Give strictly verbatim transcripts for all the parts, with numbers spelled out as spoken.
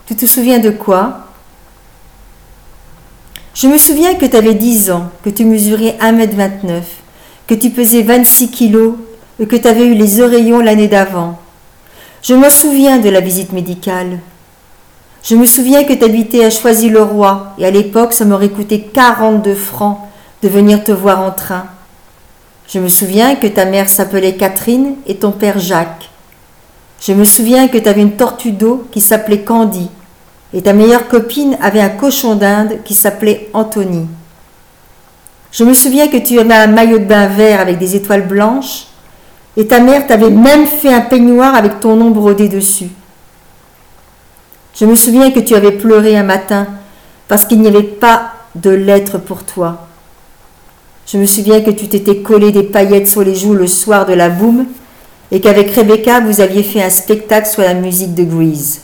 Tu te souviens de quoi? Je me souviens que tu avais dix ans, que tu mesurais un mètre vingt-neuf, que tu pesais vingt-six kilos et que tu avais eu les oreillons l'année d'avant. Je me souviens de la visite médicale. Je me souviens que tu habitais à Choisy-le-Roi et à l'époque, ça m'aurait coûté quarante-deux francs de venir te voir en train. Je me souviens que ta mère s'appelait Catherine et ton père Jacques. Je me souviens que tu avais une tortue d'eau qui s'appelait Candy et ta meilleure copine avait un cochon d'Inde qui s'appelait Anthony. Je me souviens que tu avais un maillot de bain vert avec des étoiles blanches et ta mère t'avait même fait un peignoir avec ton nom brodé dessus. Je me souviens que tu avais pleuré un matin parce qu'il n'y avait pas de lettre pour toi. Je me souviens que tu t'étais collé des paillettes sur les joues le soir de la boum et qu'avec Rebecca, vous aviez fait un spectacle sur la musique de Grease.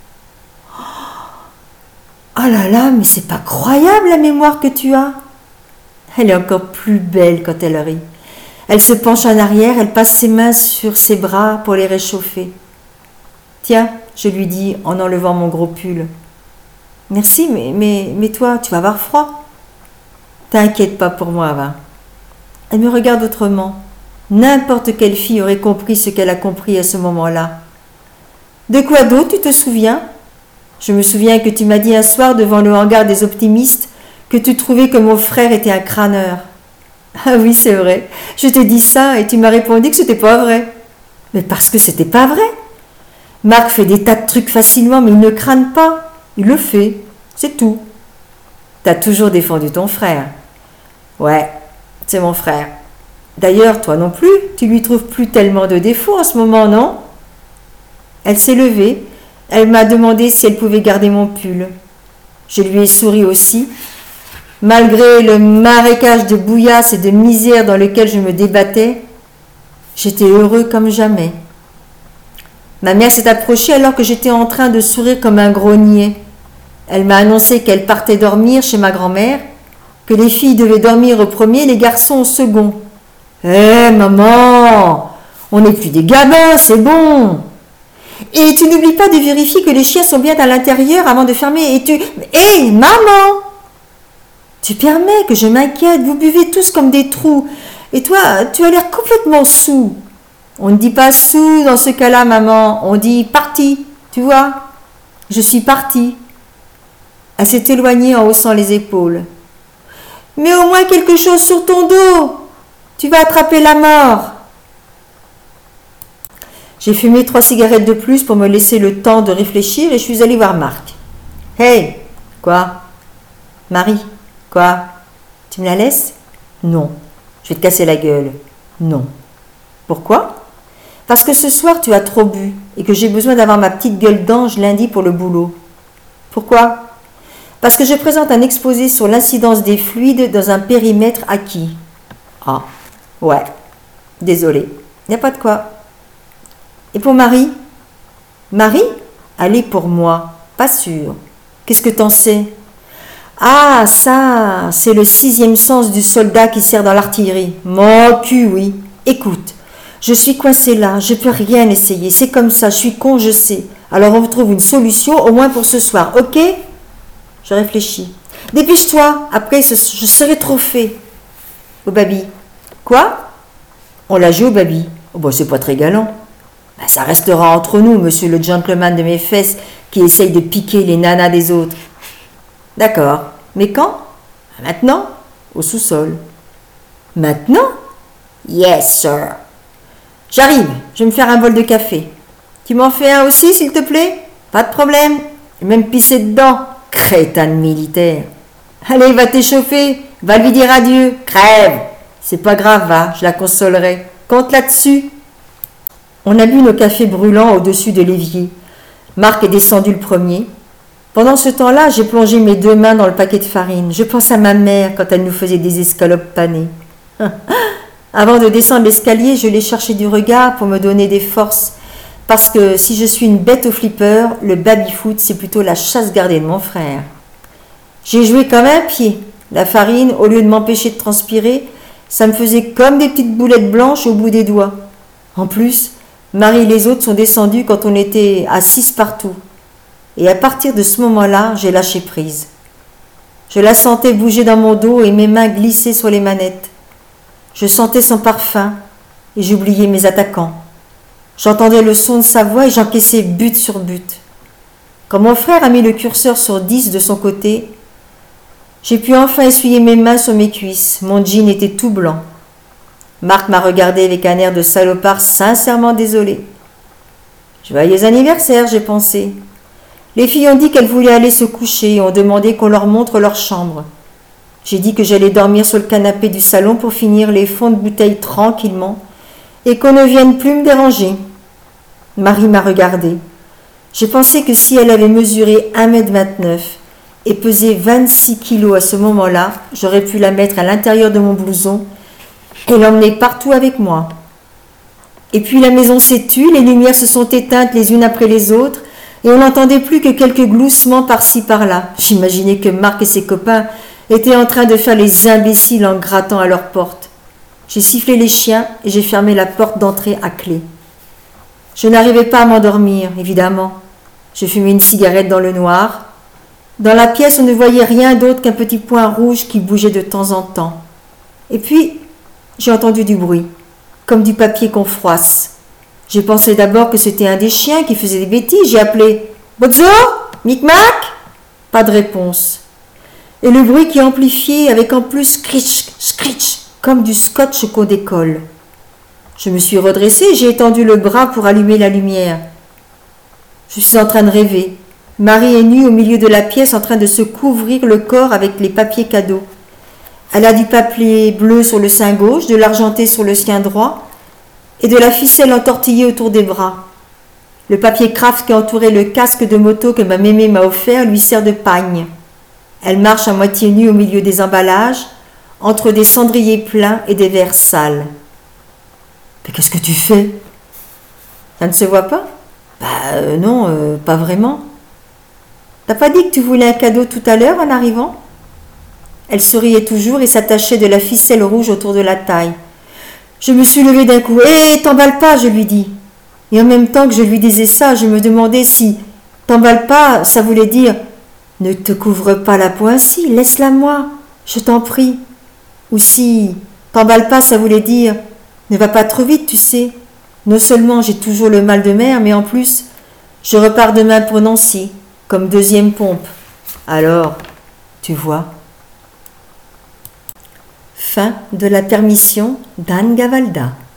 Oh là là, mais c'est pas croyable la mémoire que tu as. Elle est encore plus belle quand elle rit. Elle se penche en arrière, elle passe ses mains sur ses bras pour les réchauffer. Tiens, je lui dis en enlevant mon gros pull. Merci, mais, mais, mais toi, tu vas avoir froid. T'inquiète pas pour moi, va. Elle me regarde autrement. N'importe quelle fille aurait compris ce qu'elle a compris à ce moment-là. De quoi d'autre tu te souviens? Je me souviens que tu m'as dit un soir devant le hangar des optimistes que tu trouvais que mon frère était un crâneur. Ah oui, c'est vrai. Je t'ai dit ça et tu m'as répondu que c'était pas vrai. Mais parce que c'était pas vrai. Marc fait des tas de trucs facilement, mais il ne crâne pas. Il le fait. C'est tout. T'as toujours défendu ton frère. Ouais, c'est mon frère. D'ailleurs, toi non plus, tu lui trouves plus tellement de défauts en ce moment, non? Elle s'est levée. Elle m'a demandé si elle pouvait garder mon pull. Je lui ai souri aussi. Malgré le marécage de bouillasse et de misère dans lequel je me débattais, j'étais heureux comme jamais. Ma mère s'est approchée alors que j'étais en train de sourire comme un grognier. Elle m'a annoncé qu'elle partait dormir chez ma grand-mère, que les filles devaient dormir au premier, les garçons au second. « Hé, maman, on n'est plus des gamins, c'est bon. Et tu n'oublies pas de vérifier que les chiens sont bien à l'intérieur avant de fermer et tu... Hé, maman! Tu permets que je m'inquiète, vous buvez tous comme des trous. Et toi, tu as l'air complètement saoul. On ne dit pas saoul dans ce cas-là, maman, on dit parti, tu vois. Je suis partie. » Elle s'est éloignée en haussant les épaules. « Mais au moins quelque chose sur ton dos. Tu vas attraper la mort. » J'ai fumé trois cigarettes de plus pour me laisser le temps de réfléchir et je suis allée voir Marc. « Hey, quoi? Marie, quoi? Tu me la laisses? Non. Je vais te casser la gueule. Non. Pourquoi? Parce que ce soir tu as trop bu et que j'ai besoin d'avoir ma petite gueule d'ange lundi pour le boulot. Pourquoi? Parce que je présente un exposé sur l'incidence des fluides dans un périmètre acquis. Ah, ouais. Désolée. Il n'y a pas de quoi. Et pour Marie? Marie? Elle est pour moi. Pas sûre. Qu'est-ce que t'en sais? Ah, ça, c'est le sixième sens du soldat qui sert dans l'artillerie. Mon cul, oui. Écoute, je suis coincée là, je peux rien essayer. C'est comme ça, je suis con, je sais. Alors on trouve une solution, au moins pour ce soir, ok? Je réfléchis. Dépêche-toi, après je serai trop fait. Au baby. Quoi? On l'a joué au baby. Oh, bon, c'est pas très galant. Ben, ça restera entre nous, monsieur le gentleman de mes fesses qui essaye de piquer les nanas des autres. D'accord. Mais quand? Maintenant? Au sous-sol. Maintenant? Yes, sir. J'arrive, je vais me faire un bol de café. Tu m'en fais un aussi, s'il te plaît? Pas de problème. Je vais même pisser dedans. Crétin de militaire. Allez, va t'échauffer. Va lui dire adieu. Crève. C'est pas grave, va, je la consolerai. Compte là-dessus. On a bu nos cafés brûlants au-dessus de l'évier. Marc est descendu le premier. Pendant ce temps-là, j'ai plongé mes deux mains dans le paquet de farine. Je pense à ma mère quand elle nous faisait des escalopes panées. Avant de descendre l'escalier, je l'ai cherché du regard pour me donner des forces. Parce que si je suis une bête au flipper, le baby-foot, c'est plutôt la chasse gardée de mon frère. J'ai joué comme un pied. La farine, au lieu de m'empêcher de transpirer, ça me faisait comme des petites boulettes blanches au bout des doigts. En plus, Marie et les autres sont descendus quand on était à six partout. et à partir de ce moment-là, j'ai lâché prise. Je la sentais bouger dans mon dos et mes mains glisser sur les manettes. Je sentais son parfum et j'oubliais mes attaquants. J'entendais le son de sa voix et j'encaissais but sur but. Quand mon frère a mis le curseur sur dix de son côté, j'ai pu enfin essuyer mes mains sur mes cuisses. Mon jean était tout blanc. Marc m'a regardé avec un air de salopard sincèrement désolé. Joyeux anniversaire, j'ai pensé. Les filles ont dit qu'elles voulaient aller se coucher et ont demandé qu'on leur montre leur chambre. J'ai dit que j'allais dormir sur le canapé du salon pour finir les fonds de bouteille tranquillement et qu'on ne vienne plus me déranger. Marie m'a regardé. J'ai pensé que si elle avait mesuré un mètre vingt-neuf et pesé vingt-six kilos à ce moment-là, j'aurais pu la mettre à l'intérieur de mon blouson et l'emmener partout avec moi. Et puis la maison s'est tue, les lumières se sont éteintes les unes après les autres et on n'entendait plus que quelques gloussements par-ci par-là. J'imaginais que Marc et ses copains étaient en train de faire les imbéciles en grattant à leur porte. J'ai sifflé les chiens et j'ai fermé la porte d'entrée à clé. Je n'arrivais pas à m'endormir, évidemment. Je fumais une cigarette dans le noir. Dans la pièce, on ne voyait rien d'autre qu'un petit point rouge qui bougeait de temps en temps. Et puis, j'ai entendu du bruit, comme du papier qu'on froisse. J'ai pensé d'abord que c'était un des chiens qui faisait des bêtises. J'ai appelé « Bozo ? Micmac ?» Pas de réponse. Et le bruit qui amplifiait avec en plus « scritch, scritch » comme du scotch qu'on décolle. Je me suis redressée, j'ai étendu le bras pour allumer la lumière. Je suis en train de rêver. Marie est nue au milieu de la pièce en train de se couvrir le corps avec les papiers cadeaux. Elle a du papier bleu sur le sein gauche, de l'argenté sur le sien droit et de la ficelle entortillée autour des bras. Le papier craft qui entourait le casque de moto que ma mémé m'a offert lui sert de pagne. Elle marche à moitié nue au milieu des emballages, entre des cendriers pleins et des verres sales. « Mais qu'est-ce que tu fais ?»« Ça ne se voit pas ?»« Bah euh, non, euh, pas vraiment. »« T'as pas dit que tu voulais un cadeau tout à l'heure en arrivant ?» Elle souriait toujours et s'attachait de la ficelle rouge autour de la taille. Je me suis levée d'un coup. « Hé, t'emballe pas !» je lui dis. Et en même temps que je lui disais ça, je me demandais si « t'emballe pas » ça voulait dire « ne te couvre pas la peau ainsi, laisse-la moi, je t'en prie ». Ou si « t'emballe pas » ça voulait dire « ne va pas trop vite, tu sais. Non seulement j'ai toujours le mal de mer, mais en plus, je repars demain pour Nancy, comme deuxième pompe. Alors, tu vois. » Fin de la permission d'Anne Gavalda.